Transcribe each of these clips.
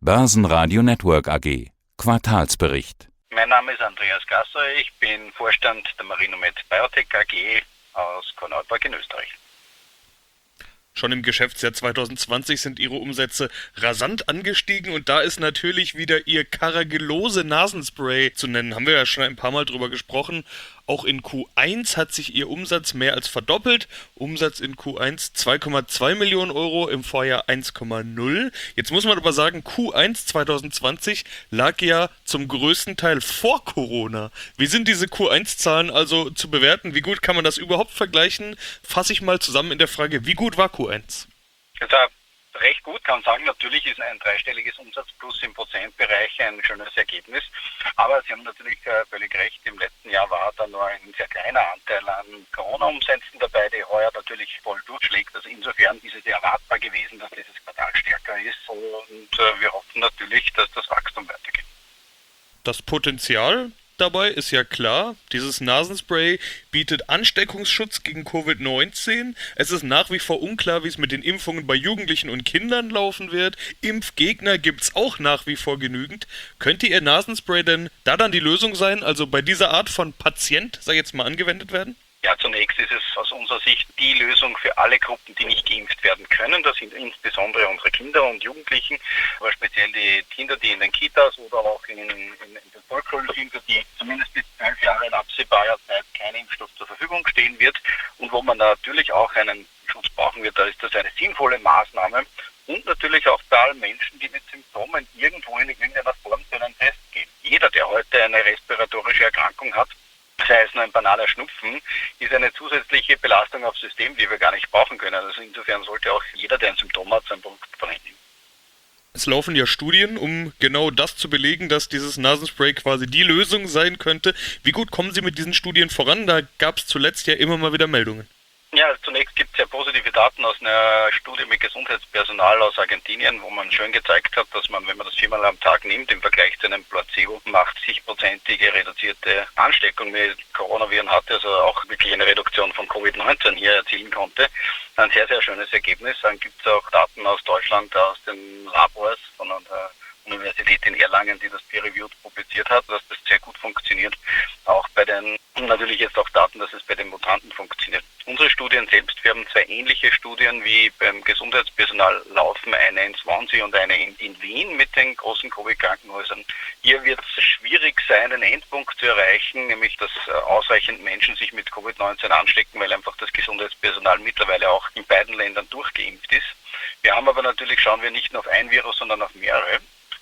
Börsenradio Network AG. Quartalsbericht. Mein Name ist Andreas Gasser, ich bin Vorstand der Marinomed Biotech AG aus Korneuburg in Österreich. Schon im Geschäftsjahr 2020 sind Ihre Umsätze rasant angestiegen und da ist natürlich wieder Ihr Carragelose Nasenspray zu nennen. Haben wir ja schon ein paar Mal drüber gesprochen. Auch in Q1 hat sich Ihr Umsatz mehr als verdoppelt. Umsatz in Q1 2,2 Millionen Euro, im Vorjahr 1,0. Jetzt muss man aber sagen, Q1 2020 lag ja zum größten Teil vor Corona. Wie sind diese Q1-Zahlen also zu bewerten? Wie gut kann man das überhaupt vergleichen? Fasse ich mal zusammen in der Frage, wie gut war Q1? Also recht gut, kann man sagen, natürlich ist ein dreistelliges Umsatzplus im Prozentbereich ein schönes Ergebnis, aber Sie haben natürlich völlig recht, im letzten Jahr war da nur ein sehr kleiner Anteil an Corona-Umsätzen dabei, die heuer natürlich voll durchschlägt, also insofern ist es erwartbar gewesen, dass dieses Quartal stärker ist und wir hoffen natürlich, dass das Wachstum weitergeht. Das Potenzial dabei ist ja klar, dieses Nasenspray bietet Ansteckungsschutz gegen Covid-19. Es ist nach wie vor unklar, wie es mit den Impfungen bei Jugendlichen und Kindern laufen wird. Impfgegner gibt es auch nach wie vor genügend. Könnte Ihr Nasenspray denn da dann die Lösung sein, also bei dieser Art von Patient, sag ich jetzt mal, angewendet werden? Ja, zunächst ist es aus unserer Sicht die Lösung für alle Gruppen, die nicht geimpft werden können. Das sind insbesondere unsere Kinder und Jugendlichen, aber speziell die Kinder, die in den Kitas oder auch in den Volksschulen sind, für die zumindest bis 12 Jahre in absehbarer Zeit kein Impfstoff zur Verfügung stehen wird und wo man natürlich auch einen Schutz brauchen wird. Da ist das eine sinnvolle Maßnahme und natürlich auch bei allen Menschen, die mit Symptomen irgendwo in irgendeiner Form zu einem Test gehen. Jeder, der heute eine respiratorische Erkrankung hat, sei es nur ein banaler Schnupfen, ist eine zusätzliche Belastung aufs System, die wir gar nicht brauchen können. Also insofern sollte auch jeder, der ein Symptom hat, sein Produkt verwenden. Es laufen ja Studien, um genau das zu belegen, dass dieses Nasenspray quasi die Lösung sein könnte. Wie gut kommen Sie mit diesen Studien voran? Da gab es zuletzt ja immer mal wieder Meldungen. Ja, zunächst gibt es ja positive Daten aus einer Studie mit Gesundheitspersonal aus Argentinien, wo man schön gezeigt hat, dass man, wenn man das 4-mal am Tag nimmt, im Vergleich zu einem Placebo, 80-prozentige reduzierte Ansteckung mit Coronaviren hatte, also auch wirklich eine Reduktion von Covid-19 hier erzielen konnte. Ein sehr, sehr schönes Ergebnis. Dann gibt es auch Daten aus Deutschland, aus den Labors von der Universität in Erlangen, die das peer-reviewed publiziert hat, dass das sehr gut funktioniert. Auch bei den, natürlich jetzt auch Daten, dass es bei den Mutanten funktioniert. Unsere Studien selbst, wir haben zwei ähnliche Studien wie beim Gesundheitspersonal laufen, eine in Swansea und eine in Wien mit den großen Covid-Krankenhäusern. Hier wird es schwierig sein, einen Endpunkt zu erreichen, nämlich dass ausreichend Menschen sich mit Covid-19 anstecken, weil einfach das Gesundheitspersonal mittlerweile auch in beiden Ländern durchgeimpft ist. Wir haben aber natürlich, schauen wir nicht nur auf ein Virus, sondern auf mehrere.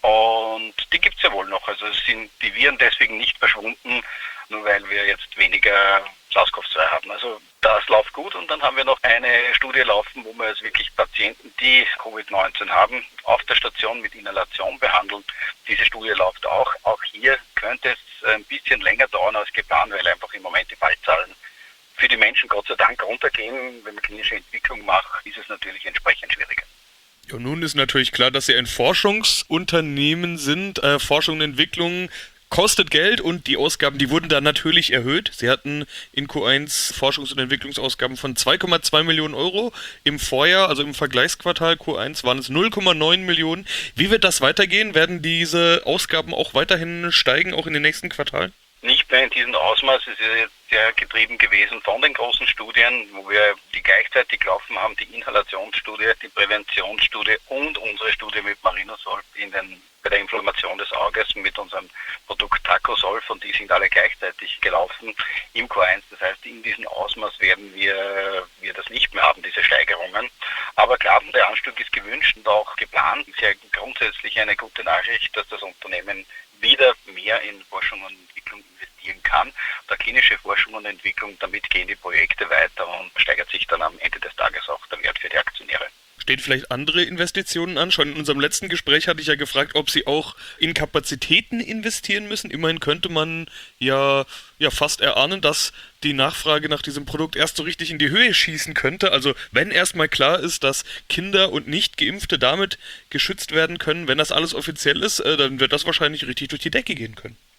Und die gibt es ja wohl noch. Also sind die Viren deswegen nicht verschwunden, nur weil wir jetzt weniger SARS-CoV-2 haben. Also das läuft gut und dann haben wir noch eine Studie laufen, wo wir jetzt wirklich Patienten, die Covid-19 haben, auf der Station mit Inhalation behandeln. Diese Studie läuft auch. Auch hier könnte es ein bisschen länger dauern als geplant, weil einfach im Moment die Fallzahlen für die Menschen Gott sei Dank runtergehen. Wenn man klinische Entwicklung macht, ist es natürlich entsprechend schwieriger. Ja, nun ist natürlich klar, dass Sie ein Forschungsunternehmen sind. Forschung und Entwicklung kostet Geld und die Ausgaben, die wurden da natürlich erhöht. Sie hatten in Q1 Forschungs- und Entwicklungsausgaben von 2,2 Millionen Euro. Im Vorjahr, also im Vergleichsquartal Q1, waren es 0,9 Millionen. Wie wird das weitergehen? Werden diese Ausgaben auch weiterhin steigen, auch in den nächsten Quartalen? Nicht mehr in diesem Ausmaß. Es ist jetzt sehr getrieben gewesen von den großen Studien, wo wir die gleichzeitig laufen haben, die Inhalationsstudie, die Präventionsstudie und unsere Studie mit Marinosolv bei der Inflammation des Auges mit unserem Produkt Tacosolv, und die sind alle gleichzeitig gelaufen im Q1. Das heißt, in diesem Ausmaß werden wir das nicht mehr haben, diese Steigerungen. Aber klar, der Anstieg ist gewünscht und auch geplant. Es ist ja grundsätzlich eine gute Nachricht, dass das Unternehmen wieder mehr in Forschung und Entwicklung investieren kann. Der klinische Forschung und Entwicklung, damit gehen die Projekte weiter und steigert sich dann am Ende des Tages auch der Wert für die Aktionäre. Stehen vielleicht andere Investitionen an? Schon in unserem letzten Gespräch hatte ich ja gefragt, ob Sie auch in Kapazitäten investieren müssen. Immerhin könnte man ja fast erahnen, dass die Nachfrage nach diesem Produkt erst so richtig in die Höhe schießen könnte. Also wenn erstmal klar ist, dass Kinder und Nicht-Geimpfte damit geschützt werden können, wenn das alles offiziell ist, dann wird das wahrscheinlich richtig durch die Decke gehen können.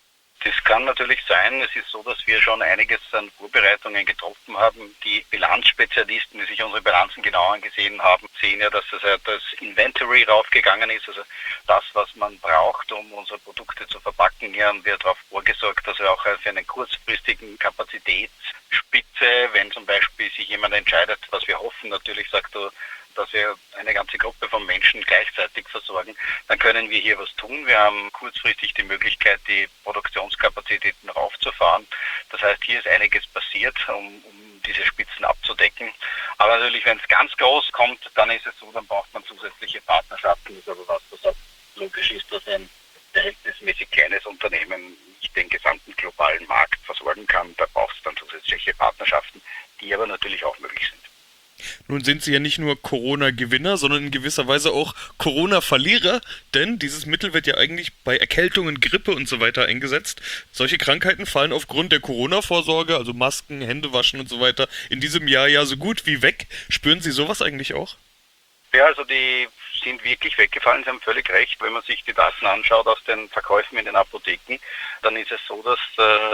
Das kann natürlich sein. Es ist so, dass wir schon einiges an Vorbereitungen getroffen haben. Die Bilanzspezialisten, die sich unsere Bilanzen genau angesehen haben, sehen ja, dass das Inventory raufgegangen ist, also das, was man braucht, um unsere Produkte zu verpacken. Hier haben wir darauf vorgesorgt, dass wir auch für einen kurzfristigen Kapazitätsspitze, wenn zum Beispiel sich jemand entscheidet, was wir hoffen, natürlich sagt er, dass wir eine ganze Gruppe von Menschen gleichzeitig versorgen, dann können wir hier was tun. Wir haben kurzfristig die Möglichkeit, die Produktionskapazitäten raufzufahren. Das heißt, hier ist einiges passiert, um diese Spitzen abzudecken. Aber natürlich, wenn es ganz groß kommt, dann ist es so, dann braucht man zusätzliche Partnerschaften. Das ist aber was, was auch logisch ist, dass ein verhältnismäßig kleines Unternehmen nicht den gesamten globalen Markt versorgen kann. Da braucht es dann zusätzliche Partnerschaften, die aber natürlich auch möglich sind. Nun sind Sie ja nicht nur Corona-Gewinner, sondern in gewisser Weise auch Corona-Verlierer, denn dieses Mittel wird ja eigentlich bei Erkältungen, Grippe und so weiter eingesetzt. Solche Krankheiten fallen aufgrund der Corona-Vorsorge, also Masken, Händewaschen und so weiter, in diesem Jahr ja so gut wie weg. Spüren Sie sowas eigentlich auch? Ja, also die sind wirklich weggefallen. Sie haben völlig recht. Wenn man sich die Daten anschaut aus den Verkäufen in den Apotheken, dann ist es so, dass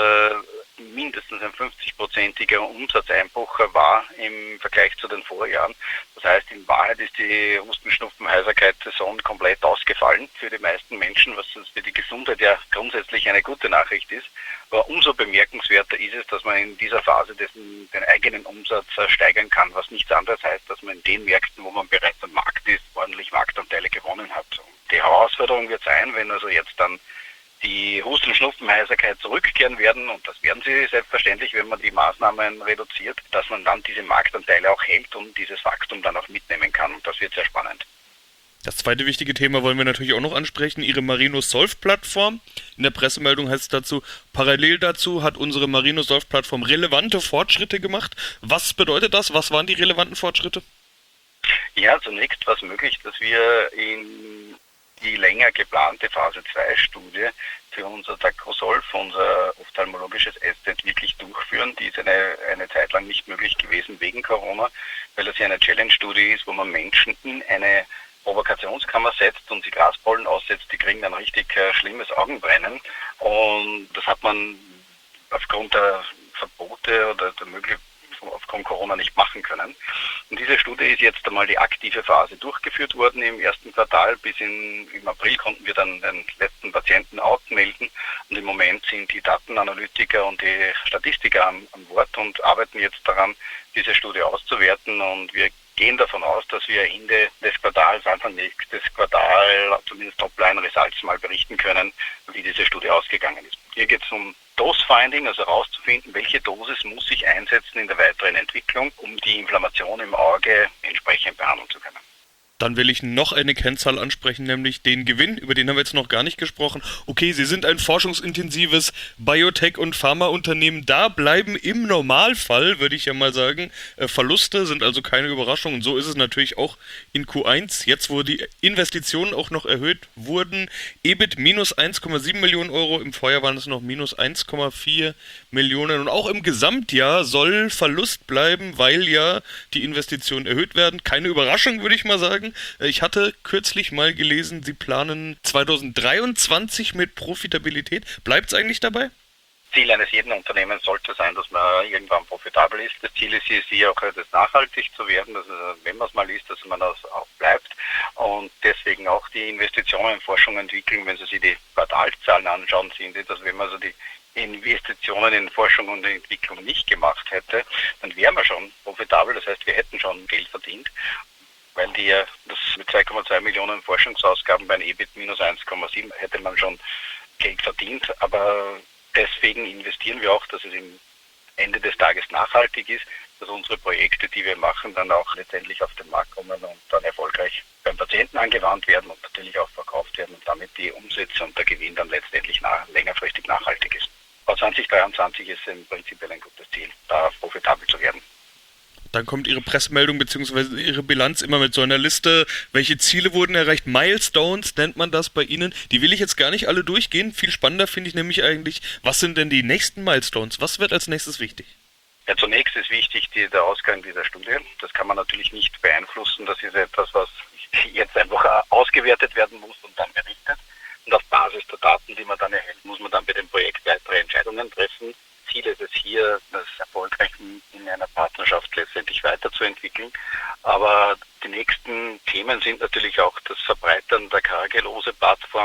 mindestens ein 50-prozentiger Umsatzeinbruch war im Vergleich zu den Vorjahren. Das heißt, in Wahrheit ist die Husten-Schnupfen-Heiserkeit-Saison komplett ausgefallen für die meisten Menschen, was für die Gesundheit ja grundsätzlich eine gute Nachricht ist. Aber umso bemerkenswerter ist es, dass man in dieser Phase den eigenen Umsatz steigern kann, was nichts anderes heißt, dass man in den Märkten, wo man bereits am Markt ist, ordentlich Marktanteile gewonnen hat. Und die Herausforderung wird sein, wenn also jetzt dann die Husten, Schnupfen, Heiserkeit zurückkehren werden, und das werden sie selbstverständlich, wenn man die Maßnahmen reduziert, dass man dann diese Marktanteile auch hält und dieses Wachstum dann auch mitnehmen kann. Und das wird sehr spannend. Das zweite wichtige Thema wollen wir natürlich auch noch ansprechen, Ihre Marino-Solve-Plattform. In der Pressemeldung heißt es dazu, parallel dazu hat unsere Marino-Solve-Plattform relevante Fortschritte gemacht. Was bedeutet das? Was waren die relevanten Fortschritte? Ja, zunächst war es möglich, dass wir in die länger geplante Phase-2-Studie für unser Tacrosolv, unser ophthalmologisches Asset, wirklich durchführen. Die ist eine Zeit lang nicht möglich gewesen wegen Corona, weil das ja eine Challenge-Studie ist, wo man Menschen in eine Provokationskammer setzt und sie Gaspollen aussetzt, die kriegen dann richtig schlimmes Augenbrennen. Und das hat man aufgrund der Verbote oder aufgrund Corona nicht machen können. Und diese Studie ist jetzt einmal die aktive Phase durchgeführt worden im ersten Quartal. Im April konnten wir dann den letzten Patienten outmelden. Und im Moment sind die Datenanalytiker und die Statistiker am Wort und arbeiten jetzt daran, diese Studie auszuwerten. Und wir gehen davon aus, dass wir Ende des Quartals, Anfang nächstes Quartal, zumindest Topline-Results mal berichten können, wie diese Studie ausgegangen ist. Hier geht es um Dose-Finding, also herauszufinden, welche Dosis muss ich einsetzen in der weiteren Entwicklung, um die Inflammation im Auge entsprechend behandeln zu können. Dann will ich noch eine Kennzahl ansprechen, nämlich den Gewinn, über den haben wir jetzt noch gar nicht gesprochen. Okay, Sie sind ein forschungsintensives Biotech- und Pharmaunternehmen. Da bleiben im Normalfall, würde ich ja mal sagen, Verluste, sind also keine Überraschung. Und so ist es natürlich auch in Q1, jetzt wo die Investitionen auch noch erhöht wurden. EBIT minus 1,7 Millionen Euro, im Vorjahr waren es noch minus 1,4 Millionen. Und auch im Gesamtjahr soll Verlust bleiben, weil ja die Investitionen erhöht werden. Keine Überraschung, würde ich mal sagen. Ich hatte kürzlich mal gelesen, Sie planen 2023 mit Profitabilität. Bleibt es eigentlich dabei? Ziel eines jeden Unternehmens sollte sein, dass man irgendwann profitabel ist. Das Ziel ist hier auch, das nachhaltig zu werden, dass wenn man es mal ist, dass man das auch bleibt. Und deswegen auch die Investitionen in Forschung und Entwicklung, wenn Sie sich die Quartalszahlen anschauen, sehen Sie, dass wenn man also die Investitionen in Forschung und Entwicklung nicht gemacht hätte, dann wären wir schon profitabel. Das heißt, wir hätten schon Geld verdient, weil das mit 2,2 Millionen Forschungsausgaben bei einem EBIT minus 1,7 hätte man schon Geld verdient. Aber deswegen investieren wir auch, dass es am Ende des Tages nachhaltig ist, dass unsere Projekte, die wir machen, dann auch letztendlich auf den Markt kommen und dann erfolgreich beim Patienten angewandt werden und natürlich auch verkauft werden und damit die Umsätze und der Gewinn dann letztendlich längerfristig nachhaltig ist. Aber 2023 ist im Prinzip ein gutes Ziel, da profitabel zu werden. Dann kommt Ihre Pressemeldung bzw. Ihre Bilanz immer mit so einer Liste, welche Ziele wurden erreicht. Milestones nennt man das bei Ihnen. Die will ich jetzt gar nicht alle durchgehen. Viel spannender finde ich nämlich eigentlich, was sind denn die nächsten Milestones? Was wird als nächstes wichtig? Ja, zunächst ist wichtig der Ausgang dieser Studie. Das kann man natürlich nicht beeinflussen. Das ist etwas, was jetzt einfach ausgewertet werden muss und dann berichtet. Und auf Basis der Daten, die man dann erhält, muss man dann bei dem Projekt weiter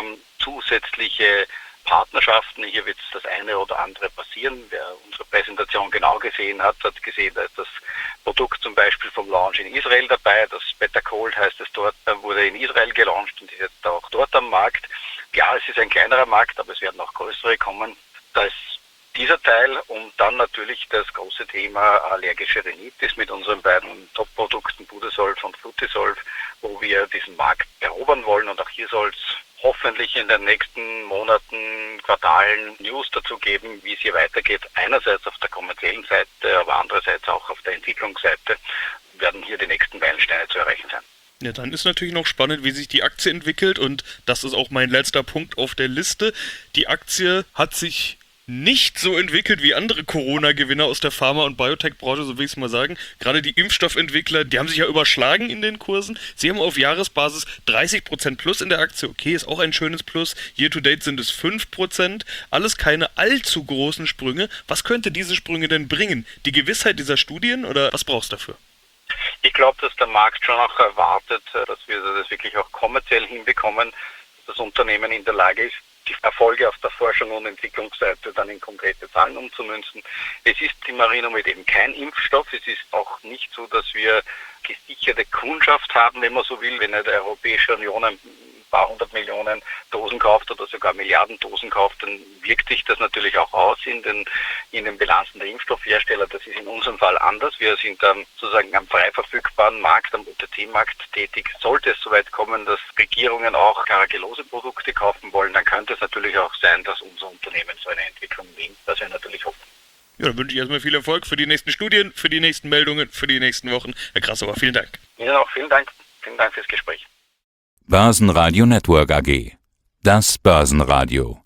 haben zusätzliche Partnerschaften. Hier wird das eine oder andere passieren. Wer unsere Präsentation genau gesehen hat, hat gesehen, da ist das Produkt zum Beispiel vom Launch in Israel dabei. Das Better Cold heißt es dort, wurde in Israel gelauncht und ist jetzt auch dort am Markt. Ja, es ist ein kleinerer Markt, aber es werden auch größere kommen. Da ist dieser Teil und dann natürlich das große Thema allergische Rhinitis mit unseren beiden Top-Produkten Budesolv und Flutisolv, wo wir diesen Markt erobern wollen. Und auch hier soll es hoffentlich in den nächsten Monaten, Quartalen News dazu geben, wie es hier weitergeht. Einerseits auf der kommerziellen Seite, aber andererseits auch auf der Entwicklungsseite werden hier die nächsten Meilensteine zu erreichen sein. Ja, dann ist natürlich noch spannend, wie sich die Aktie entwickelt und das ist auch mein letzter Punkt auf der Liste. Die Aktie hat sich nicht so entwickelt wie andere Corona-Gewinner aus der Pharma- und Biotech-Branche, so will ich es mal sagen. Gerade die Impfstoffentwickler, die haben sich ja überschlagen in den Kursen. Sie haben auf Jahresbasis 30% plus in der Aktie. Okay, ist auch ein schönes Plus. Year-to-date sind es 5%. Alles keine allzu großen Sprünge. Was könnte diese Sprünge denn bringen? Die Gewissheit dieser Studien oder was brauchst du dafür? Ich glaube, dass der Markt schon auch erwartet, dass wir das wirklich auch kommerziell hinbekommen, dass das Unternehmen in der Lage ist, die Erfolge auf der Forschung und Entwicklungsseite dann in konkrete Zahlen umzumünzen. Es ist die Marinomed eben kein Impfstoff. Es ist auch nicht so, dass wir gesicherte Kundschaft haben, wenn man so will, wenn die Europäische Union ein paar 100 Millionen Dosen kauft oder sogar Milliarden Dosen kauft, dann wirkt sich das natürlich auch aus in den Bilanzen der Impfstoffhersteller. Das ist in unserem Fall anders. Wir sind sozusagen am frei verfügbaren Markt, am OTC-Markt tätig. Sollte es soweit kommen, dass Regierungen auch Carrageenose-Produkte kaufen wollen, dann könnte es natürlich auch sein, dass unser Unternehmen so eine Entwicklung nimmt. Das wir natürlich hoffen. Ja, dann wünsche ich erstmal viel Erfolg für die nächsten Studien, für die nächsten Meldungen, für die nächsten Wochen. Herr Grassauer, vielen Dank. Ihnen auch vielen Dank. Vielen Dank fürs Gespräch. Börsenradio Network AG. Das Börsenradio.